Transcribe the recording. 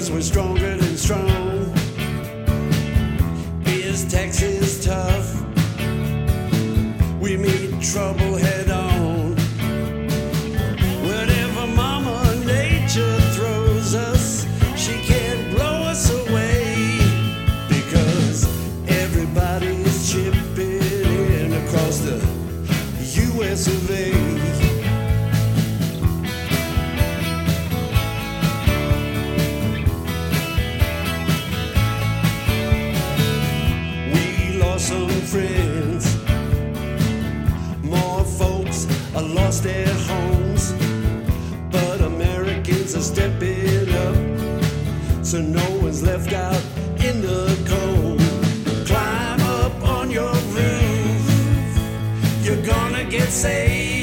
'cause we're stronger than strong. Is Texas tough? We meet trouble head on. Whatever Mama Nature throws us, she can't blow us away, because everybody's chipping in across the US of A. Some friends, more folks are lost their homes, but Americans are stepping up, so no one's left out in the cold. Climb up on your roof, you're gonna get saved.